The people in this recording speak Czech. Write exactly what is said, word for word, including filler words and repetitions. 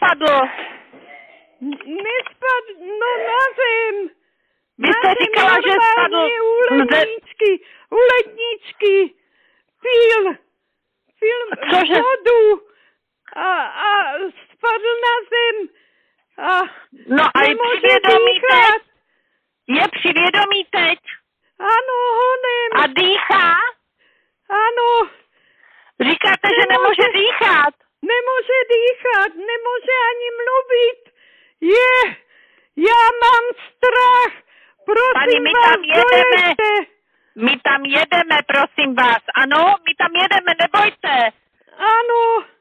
spadl? Nespadl, no na zem. Vy jste říkala, že spadl. U ledničky, u ledničky. Pil, pil Cože? vodu a, a spadl na zem. A no a je při vědomí teď? Je při vědomí teď? Ano, honem. A dýchá? Ano. Říkáte, nemůže, že nemůže dýchat? Nemůže dýchat, nemůže ani mluvit. Je, já mám strach. Prosím Pani, my vás, tam jedeme. dojezte. My tam jedeme, prosím vás. Ano, my tam jedeme, nebojte. Ano.